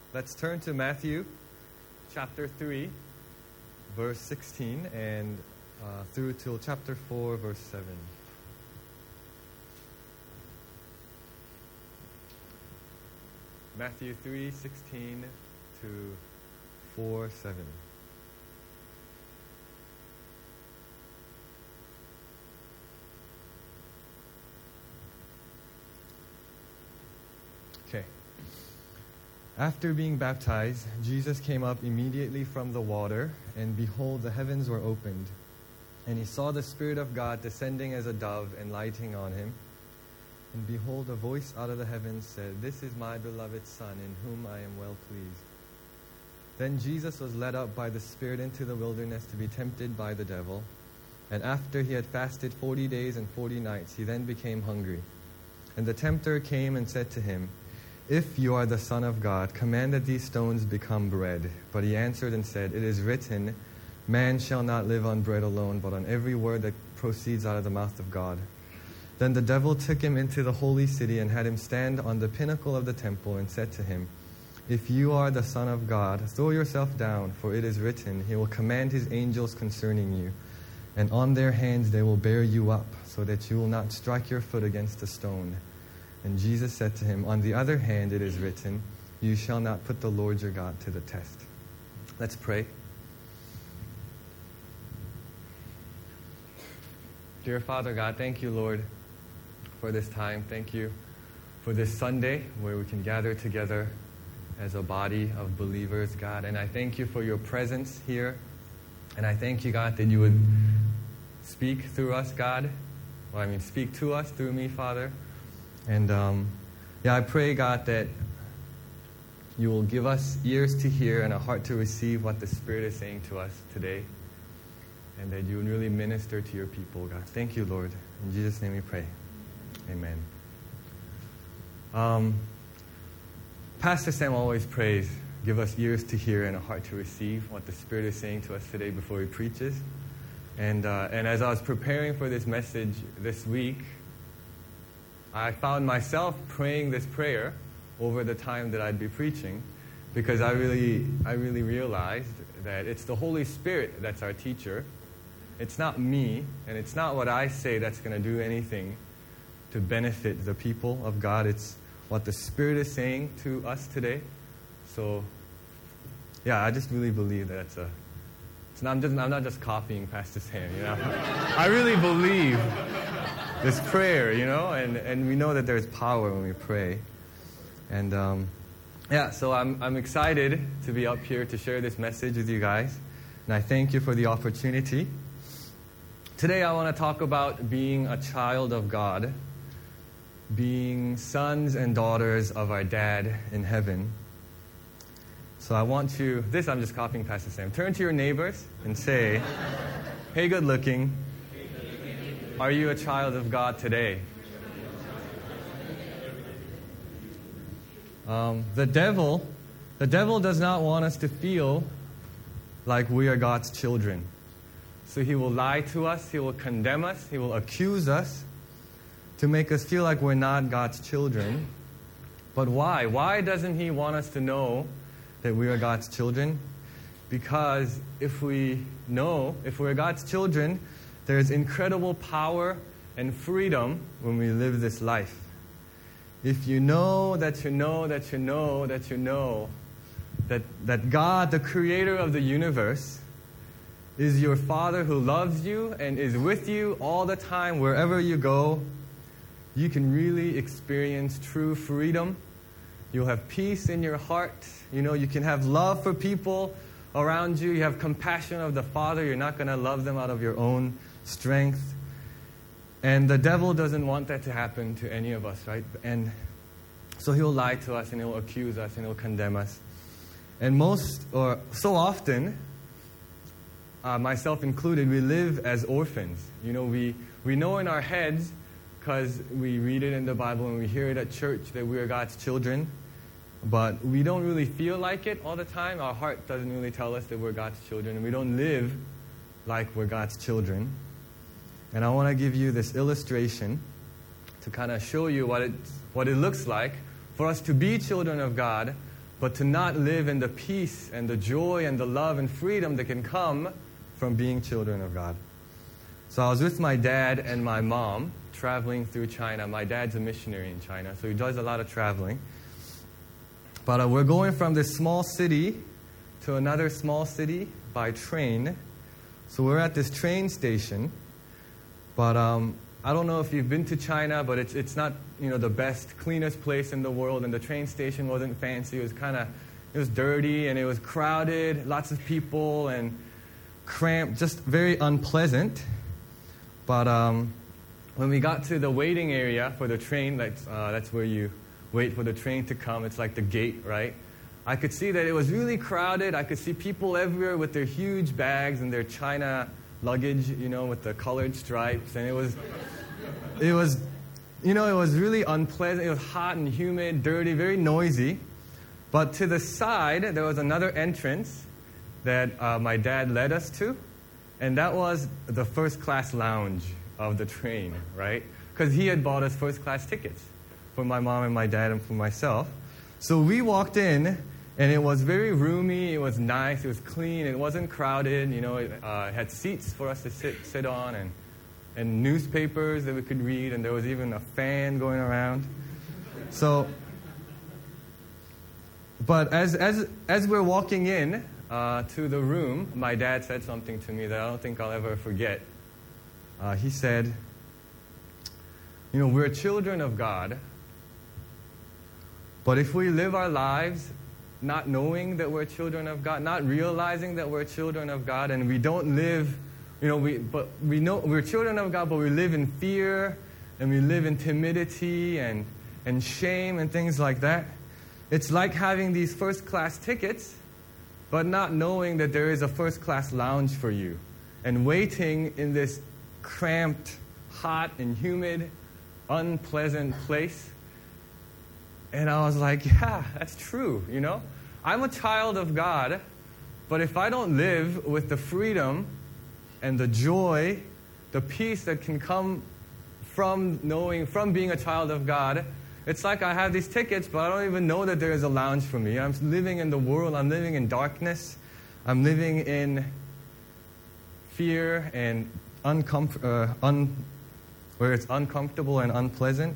Let's turn to Matthew chapter 3, verse 16, and through till chapter 4, verse 7. Matthew 3, 16 to 4, 7. Okay. After being baptized, Jesus came up immediately from the water, and behold, the heavens were opened. And he saw the Spirit of God descending as a dove and lighting on him. And behold, a voice out of the heavens said, "This is my beloved Son, in whom I am well pleased." Then Jesus was led up by the Spirit into the wilderness to be tempted by the devil. And after he had fasted 40 days and 40 nights, he then became hungry. And the tempter came and said to him, "If you are the Son of God, command that these stones become bread." But he answered and said, "It is written, man shall not live on bread alone, but on every word that proceeds out of the mouth of God." Then the devil took him into the holy city and had him stand on the pinnacle of the temple and said to him, "If you are the Son of God, throw yourself down, for it is written, he will command his angels concerning you, and on their hands they will bear you up, so that you will not strike your foot against a stone." And Jesus said to him, "On the other hand, it is written, you shall not put the Lord your God to the test." Let's pray. Dear Father God, thank you, Lord, for this time. Thank you for this Sunday where we can gather together as a body of believers, God. And I thank you for your presence here. And I thank you, God, that you would speak through us, God. Speak to us through me, Father. And I pray, God, that you will give us ears to hear and a heart to receive what the Spirit is saying to us today. And that you would really minister to your people, God. Thank you, Lord. In Jesus' name we pray. Amen. Pastor Sam always prays, give us ears to hear and a heart to receive what the Spirit is saying to us today before he preaches. And as I was preparing for this message this week, I found myself praying this prayer over the time that I'd be preaching, because I really realized that it's the Holy Spirit that's our teacher. It's not me, and it's not what I say that's going to do anything to benefit the people of God. It's what the Spirit is saying to us today. So, I just really believe that I'm not just copying Pastor Sam, I really believe this prayer, and we know that there's power when we pray. And so I'm excited to be up here to share this message with you guys. And I thank you for the opportunity. Today I want to talk about being a child of God, being sons and daughters of our dad in heaven. So I'm just copying Pastor Sam. Turn to your neighbors and say, "Hey, good looking. Are you a child of God today?" The devil does not want us to feel like we are God's children. So he will lie to us, he will condemn us, he will accuse us to make us feel like we're not God's children. But why? Why doesn't he want us to know that we are God's children? Because if we're God's children, there's incredible power and freedom when we live this life. If you know that you know that you know that you know that God, the creator of the universe, is your Father who loves you and is with you all the time wherever you go, you can really experience true freedom. You'll have peace in your heart. You can have love for people around you. You have compassion of the Father. You're not going to love them out of your own strength. And the devil doesn't want that to happen to any of us, right? And so he'll lie to us and he'll accuse us and he'll condemn us. And so often, myself included, we live as orphans. We know in our heads, because we read it in the Bible and we hear it at church, that we are God's children. But we don't really feel like it all the time. Our heart doesn't really tell us that we're God's children. And we don't live like we're God's children. And I want to give you this illustration to kind of show you what it looks like for us to be children of God, but to not live in the peace and the joy and the love and freedom that can come from being children of God. So I was with my dad and my mom traveling through China. My dad's a missionary in China, so he does a lot of traveling. But we're going from this small city to another small city by train. So we're at this train station. But I don't know if you've been to China, but it's not, the best, cleanest place in the world. And the train station wasn't fancy. It was dirty and it was crowded, lots of people and cramped, just very unpleasant. But when we got to the waiting area for the train, that's where you wait for the train to come. It's like the gate, right? I could see that it was really crowded. I could see people everywhere with their huge bags and their China luggage, with the colored stripes. And it was really unpleasant. It was hot and humid, dirty, very noisy. But to the side, there was another entrance that my dad led us to. And that was the first class lounge of the train, right? Because he had bought us first class tickets for my mom and my dad and for myself. So we walked in, and it was very roomy, it was nice, it was clean, it wasn't crowded, it had seats for us to sit on and newspapers that we could read, and there was even a fan going around. So, but as we're walking in to the room, my dad said something to me that I don't think I'll ever forget. He said, we're children of God, but if we live our lives not knowing that we're children of God, not realizing that we're children of God, and we don't live, we know we're children of God, but we live in fear, and we live in timidity and shame and things like that. It's like having these first-class tickets, but not knowing that there is a first-class lounge for you, and waiting in this cramped, hot, and humid, unpleasant place. And I was like, yeah, that's true, I'm a child of God, but if I don't live with the freedom and the joy, the peace that can come from being a child of God, it's like I have these tickets, but I don't even know that there is a lounge for me. I'm living in the world, I'm living in darkness, I'm living in fear and where it's uncomfortable and unpleasant.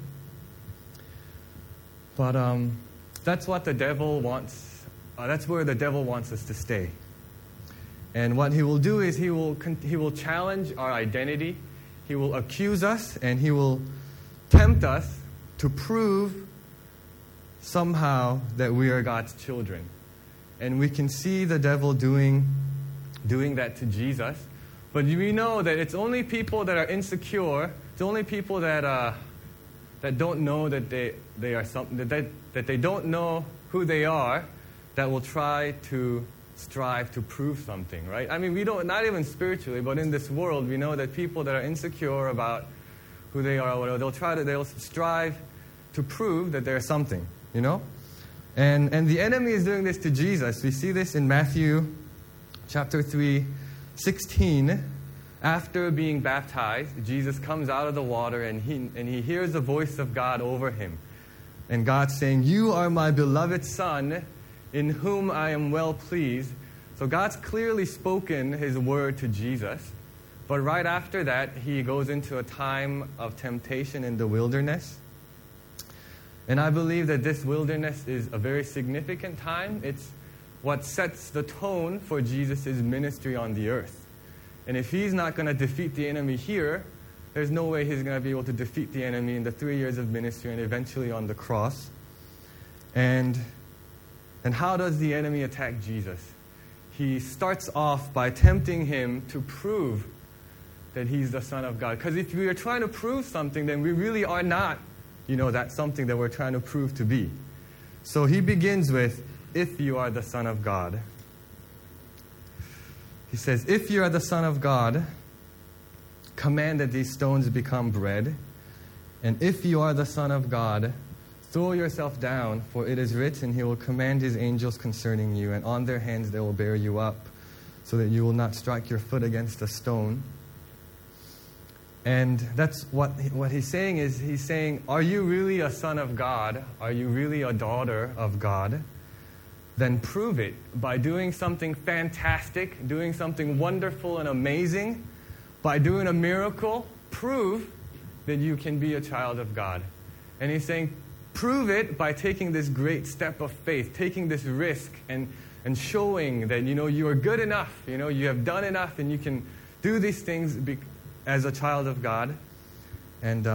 But that's what the devil wants. That's where the devil wants us to stay. And what he will do is he will challenge our identity. He will accuse us, and he will tempt us to prove somehow that we are God's children. And we can see the devil doing that to Jesus. But we know that it's only people that are insecure. It's only people that don't know that they are something, that they don't know who they are, that will try to strive to prove something, right? I mean, we don't, not even spiritually, but in this world, we know that people that are insecure about who they are, or whatever, they'll strive to prove that they're something, And the enemy is doing this to Jesus. We see this in Matthew chapter 3:16. After being baptized, Jesus comes out of the water, and he hears the voice of God over him. And God saying, "You are my beloved Son, in whom I am well pleased." So God's clearly spoken his word to Jesus. But right after that, he goes into a time of temptation in the wilderness. And I believe that this wilderness is a very significant time. It's what sets the tone for Jesus' ministry on the earth. And if he's not going to defeat the enemy here, there's no way he's going to be able to defeat the enemy in the 3 years of ministry and eventually on the cross. And how does the enemy attack Jesus? He starts off by tempting him to prove that he's the Son of God. Because if we are trying to prove something, then we really are not, that something that we're trying to prove to be. So he begins with, "If you are the Son of God." He says, "If you are the Son of God, command that these stones become bread. And if you are the Son of God, throw yourself down, for it is written, He will command His angels concerning you, and on their hands they will bear you up, so that you will not strike your foot against a stone." And that's what he's saying is, he's saying, are you really a son of God? Are you really a daughter of God? then prove it by doing something fantastic, doing something wonderful and amazing. By doing a miracle, prove that you can be a child of God. And he's saying, prove it by taking this great step of faith, taking this risk and showing that, you are good enough, you have done enough and you can do these things as a child of God. And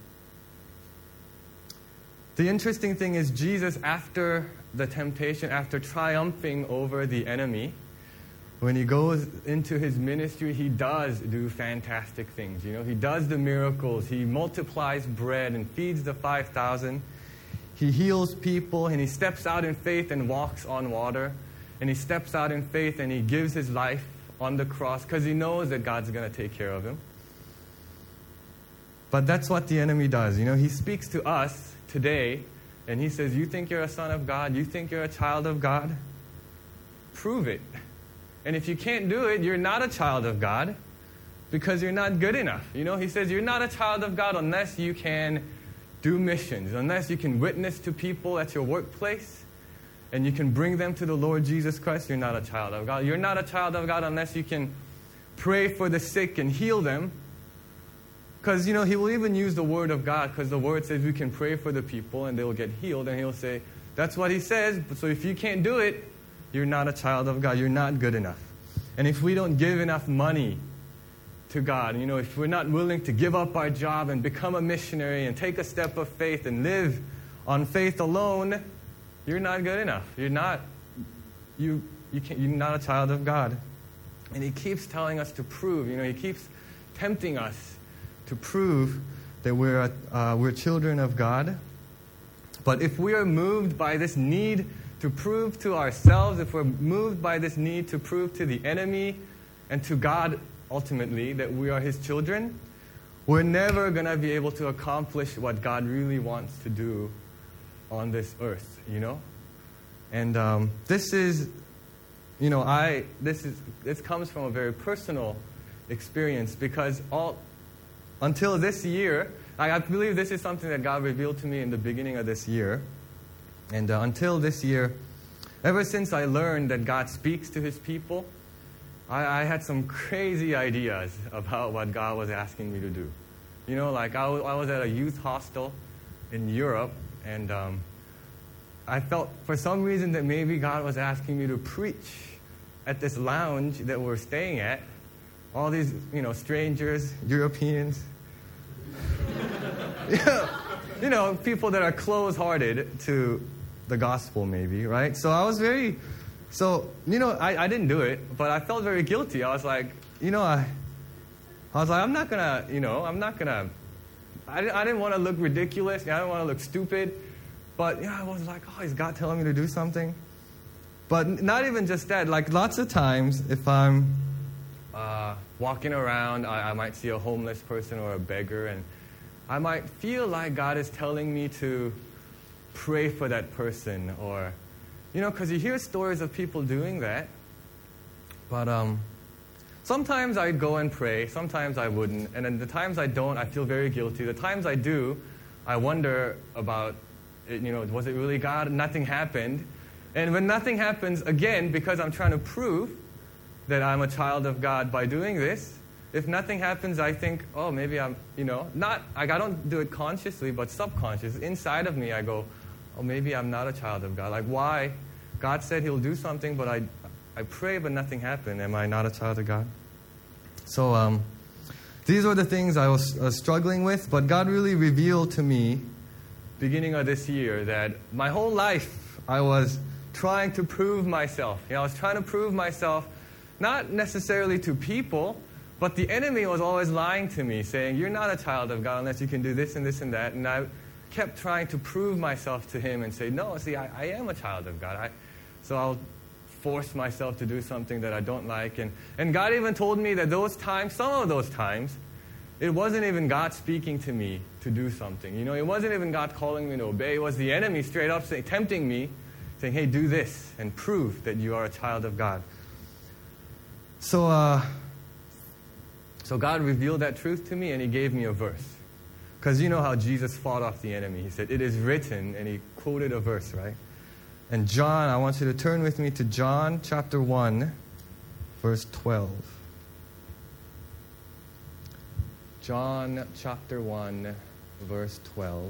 the interesting thing is Jesus, after the temptation, after triumphing over the enemy, when he goes into his ministry, he does do fantastic things. He does the miracles. He multiplies bread and feeds the 5,000. He heals people, and he steps out in faith and walks on water. And he steps out in faith and he gives his life on the cross because he knows that God's going to take care of him. But that's what the enemy does. He speaks to us today and he says, you think you're a son of God? You think you're a child of God? Prove it. And if you can't do it, you're not a child of God because you're not good enough. He says you're not a child of God unless you can do missions, unless you can witness to people at your workplace and you can bring them to the Lord Jesus Christ. You're not a child of God. You're not a child of God unless you can pray for the sick and heal them. Because, he will even use the word of God because the word says we can pray for the people and they will get healed. And he'll say, that's what he says. So if you can't do it, you're not a child of God. You're not good enough. And if we don't give enough money to God, if we're not willing to give up our job and become a missionary and take a step of faith and live on faith alone, you're not good enough. You're not a child of God. And he keeps telling us to prove. He keeps tempting us to prove that we're children of God. But if we are moved by this need to prove to ourselves, if we're moved by this need to prove to the enemy and to God ultimately that we are his children, we're never going to be able to accomplish what God really wants to do on this earth, And this comes from a very personal experience because until this year, I believe this is something that God revealed to me in the beginning of this year. And until this year, ever since I learned that God speaks to his people, I had some crazy ideas about what God was asking me to do. I was at a youth hostel in Europe, and I felt for some reason that maybe God was asking me to preach at this lounge that we're staying at. All these, strangers, Europeans, people that are close-hearted to the gospel maybe, right? So I was I didn't do it, but I felt very guilty. I was like, I didn't want to look ridiculous. I didn't want to look stupid. But, I was like, is God telling me to do something? But not even just that. Like, lots of times, if I'm walking around, I might see a homeless person or a beggar, and I might feel like God is telling me to pray for that person, or, because you hear stories of people doing that. But sometimes I'd go and pray, sometimes I wouldn't, and then the times I don't, I feel very guilty. The times I do, I wonder about, was it really God? Nothing happened. And when nothing happens, again, because I'm trying to prove that I'm a child of God by doing this, if nothing happens, I think, maybe I'm, I don't do it consciously, but subconscious. Inside of me, I go, maybe I'm not a child of God. Like, why? God said he'll do something, but I pray, but nothing happened. Am I not a child of God? So these were the things I was struggling with, but God really revealed to me, beginning of this year, that my whole life I was trying to prove myself. I was trying to prove myself, not necessarily to people, but the enemy was always lying to me, saying, you're not a child of God unless you can do this and this and that. And I kept trying to prove myself to him and say, no, see, I am a child of God. So I'll force myself to do something that I don't like. And God even told me that some of those times, it wasn't even God speaking to me to do something. It wasn't even God calling me to obey. It was the enemy straight up tempting me, saying, hey, do this and prove that you are a child of God. So God revealed that truth to me, and he gave me a verse. Because you know how Jesus fought off the enemy. He said, it is written, and he quoted a verse, right? And John, I want you to turn with me to John chapter 1, verse 12. John chapter 1, verse 12.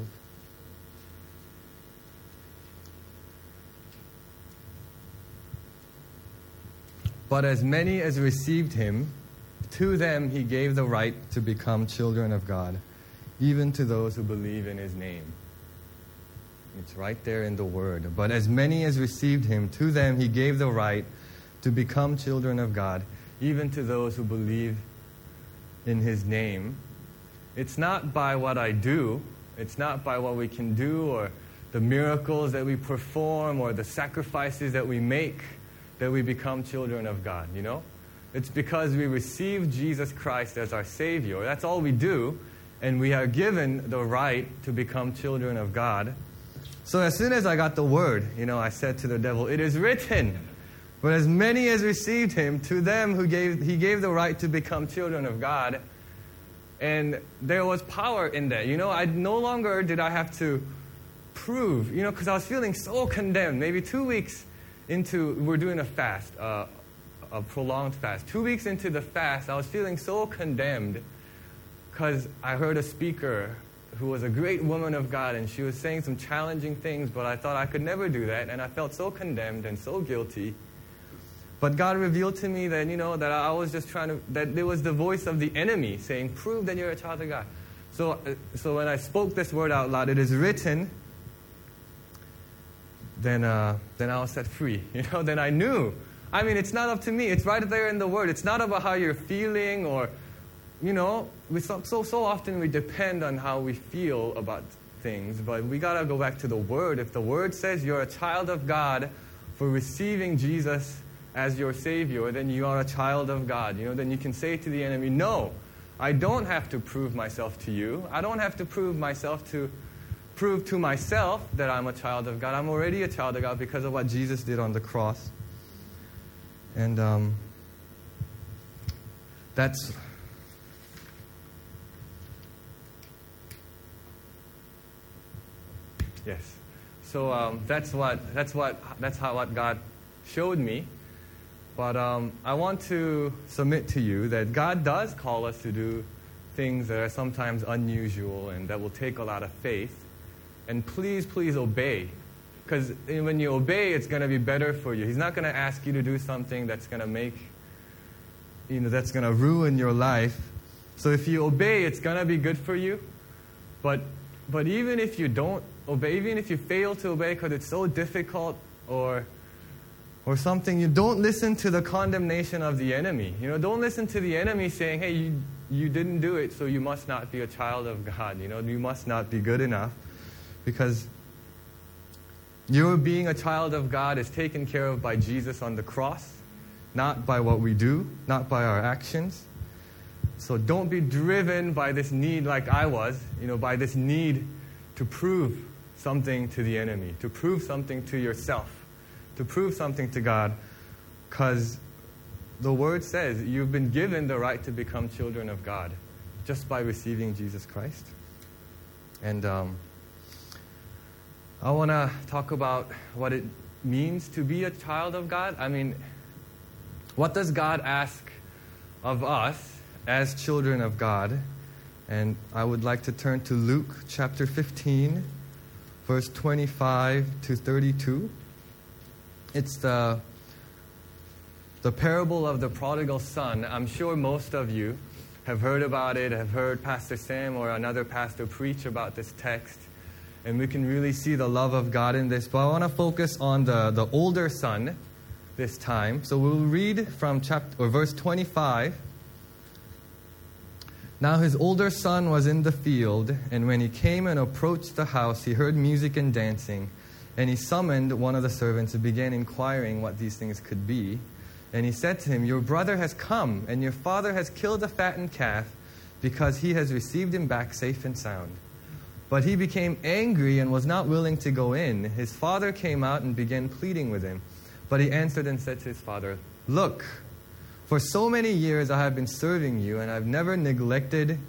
But as many as received him, to them he gave the right to become children of God, even to those who believe in his name. It's right there in the word. But as many as received him, to them he gave the right to become children of God, even to those who believe in his name. It's not by what I do. It's not by what we can do or the miracles that we perform or the sacrifices that we make that we become children of God, you know? It's because we receive Jesus Christ as our Savior. That's all we do, and we are given the right to become children of God. So as soon as I got the word, I said to the devil, "It is written, but as many as received him, to them he gave the right to become children of God." And there was power in that. I no longer did I have to prove, because I was feeling so condemned. Maybe 2 weeks into, we're doing a fast, a prolonged fast. 2 weeks into the fast, I was feeling so condemned because I heard a speaker who was a great woman of God, and she was saying some challenging things, but I thought I could never do that, and I felt so condemned and so guilty. But God revealed to me that, that I was just that there was the voice of the enemy saying, "Prove that you're a child of God." So when I spoke this word out loud, "It is written," then I was set free. Then I knew. I mean, it's not up to me. It's right there in the Word. It's not about how you're feeling or, so often we depend on how we feel about things. But we got to go back to the Word. If the Word says you're a child of God for receiving Jesus as your Savior, then you are a child of God. Then you can say to the enemy, "No, I don't have to prove myself to you. I don't have to prove to myself that I'm a child of God. I'm already a child of God because of what Jesus did on the cross." And that's yes. So that's how what God showed me. But I want to submit to you that God does call us to do things that are sometimes unusual and that will take a lot of faith. And please obey. Because when you obey, it's going to be better for you. He's not going to ask you to do something that's going to that's going to ruin your life. So if you obey, it's going to be good for you. But even if you don't obey, even if you fail to obey because it's so difficult or something, you don't listen to the condemnation of the enemy. Don't listen to the enemy saying, "Hey, you didn't do it, so you must not be a child of God. You must not be good enough." Because your being a child of God is taken care of by Jesus on the cross, not by what we do, not by our actions. So don't be driven by this need like I was, by this need to prove something to the enemy, to prove something to yourself, to prove something to God, because the Word says you've been given the right to become children of God just by receiving Jesus Christ. And I want to talk about what it means to be a child of God. I mean, what does God ask of us as children of God? And I would like to turn to Luke chapter 15, verse 25 to 32. It's the parable of the prodigal son. I'm sure most of you have heard about it, have heard Pastor Sam or another pastor preach about this text. And we can really see the love of God in this. But I want to focus on the older son this time. So we'll read from verse 25. "Now his older son was in the field, and when he came and approached the house, he heard music and dancing. And he summoned one of the servants and began inquiring what these things could be. And he said to him, 'Your brother has come, and your father has killed a fattened calf, because he has received him back safe and sound.' But he became angry and was not willing to go in. His father came out and began pleading with him. But he answered and said to his father, 'Look, for so many years I have been serving you, and I've never neglected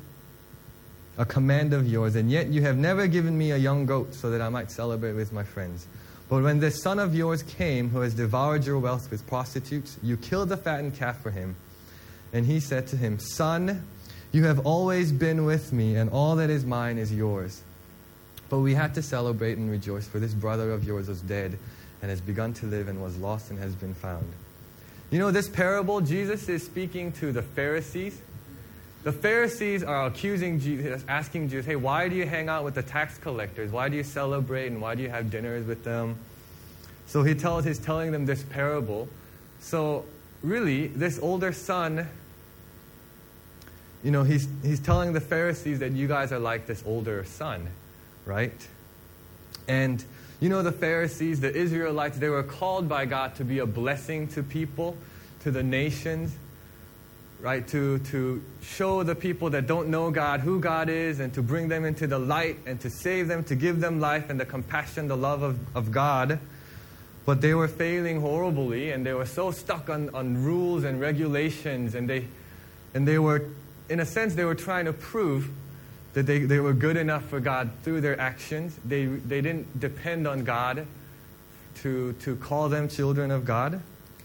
a command of yours, and yet you have never given me a young goat so that I might celebrate with my friends. But when this son of yours came, who has devoured your wealth with prostitutes, you killed the fattened calf for him. And he said to him, Son, you have always been with me, and all that is mine is yours. But we had to celebrate and rejoice, for this brother of yours was dead and has begun to live, and was lost and has been found. You know, this parable, Jesus is speaking to the Pharisees. The Pharisees are accusing Jesus, asking Jesus, hey, why do you hang out with the tax collectors? Why do you celebrate, and why do you have dinners with them? So he's telling them this parable. So really, this older son, you know, he's telling the Pharisees that you guys are like this older son, right? And you know, the Pharisees, the Israelites, they were called by God to be a blessing to people, to the nations, right? To show the people that don't know God who God is, and to bring them into the light, and to save them, to give them life and the compassion, the love of God. But they were failing horribly, and they were so stuck on rules and regulations, and they were, in a sense, they were trying to prove that they were good enough for God through their actions. They didn't depend on God to call them children of God.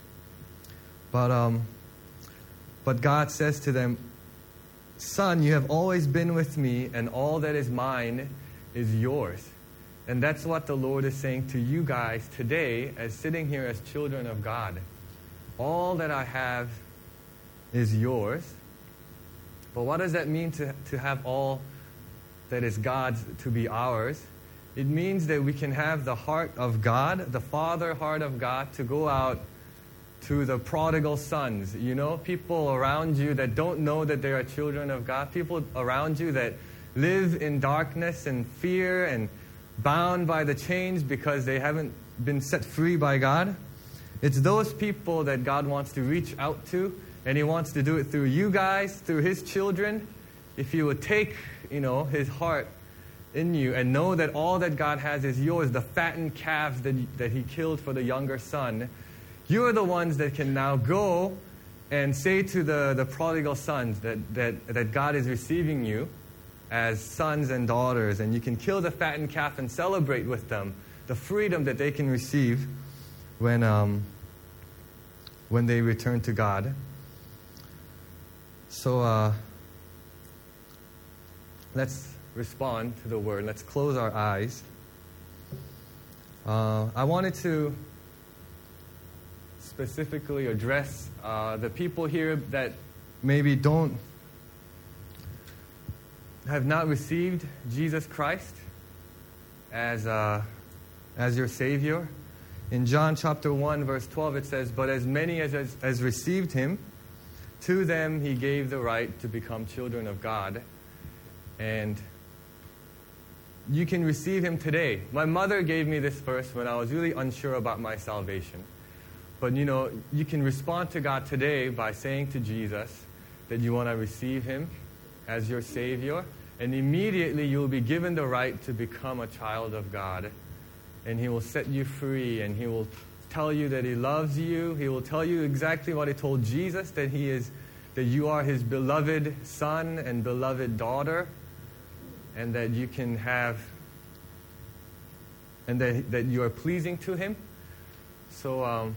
But God says to them, Son, you have always been with me, and all that is mine is yours. And that's what the Lord is saying to you guys today, as sitting here as children of God. All that I have is yours. But what does that mean to have all that is God's to be ours? It means that we can have the heart of God, the Father heart of God, to go out to the prodigal sons. You know, people around you that don't know that they are children of God, people around you that live in darkness and fear and bound by the chains because they haven't been set free by God. It's those people that God wants to reach out to, and He wants to do it through you guys, through His children. If you would take, you know, His heart in you and know that all that God has is yours, the fattened calves that He killed for the younger son, you are the ones that can now go and say to the prodigal sons that God is receiving you as sons and daughters, and you can kill the fattened calf and celebrate with them the freedom that they can receive when they return to God. So let's respond to the word. Let's close our eyes. I wanted to specifically address the people here that maybe have not received Jesus Christ as your Savior. In John chapter 1, verse 12, it says, But as many as received Him, to them He gave the right to become children of God. And you can receive Him today. My mother gave me this verse when I was really unsure about my salvation. But you know, you can respond to God today by saying to Jesus that you want to receive Him as your Savior, and immediately you'll be given the right to become a child of God. And He will set you free, and He will tell you that He loves you. He will tell you exactly what He told Jesus, that you are His beloved son and beloved daughter, and that you can have, and that you are pleasing to Him. So,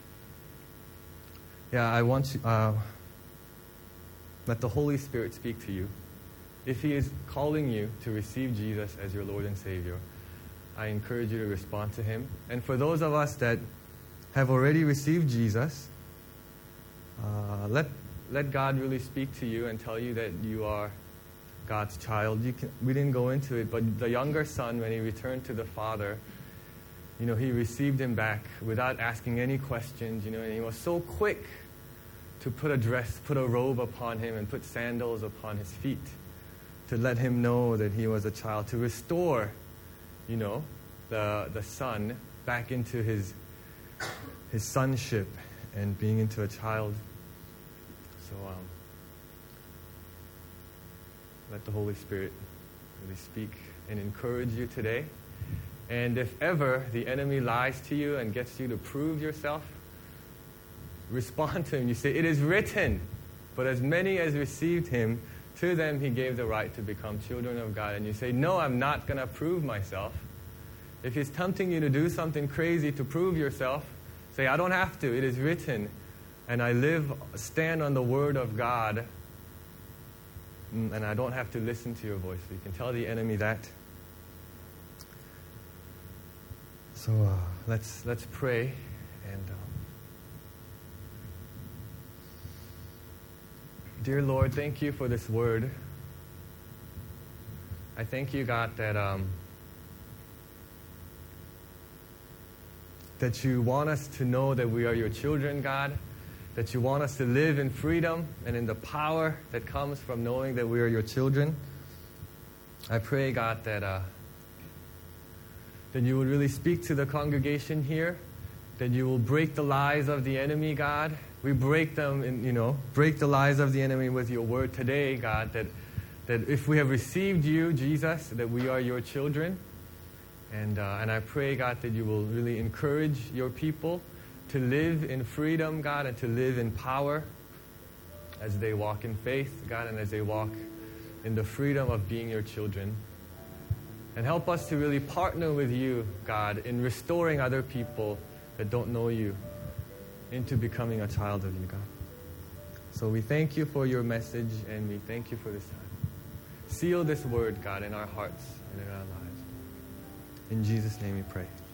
I want you, let the Holy Spirit speak to you. If He is calling you to receive Jesus as your Lord and Savior, I encourage you to respond to Him. And for those of us that have already received Jesus, let God really speak to you and tell you that you are God's child. We didn't go into it, but the younger son, when he returned to the father, you know, he received him back without asking any questions, you know, and he was so quick to put a robe upon him and put sandals upon his feet to let him know that he was a child, to restore, you know, the son back into his sonship and being into a child. So let the Holy Spirit really speak and encourage you today. And if ever the enemy lies to you and gets you to prove yourself, respond to him. You say, it is written, but as many as received Him, to them He gave the right to become children of God. And you say, no, I'm not going to prove myself. If he's tempting you to do something crazy to prove yourself, say, I don't have to. It is written. And I stand on the word of God. And I don't have to listen to your voice. So you can tell the enemy that. So let's pray. And dear Lord, thank you for this word. I thank you, God, that you want us to know that we are your children, God. That you want us to live in freedom and in the power that comes from knowing that we are your children. I pray, God, that you would really speak to the congregation here. That you will break the lies of the enemy, God. We break them, break the lies of the enemy with your word today, God. That if we have received you, Jesus, that we are your children. And I pray, God, that you will really encourage your people to live in freedom, God, and to live in power as they walk in faith, God, and as they walk in the freedom of being your children. And help us to really partner with you, God, in restoring other people that don't know you into becoming a child of you, God. So we thank you for your message, and we thank you for this time. Seal this word, God, in our hearts and in our lives. In Jesus' name we pray.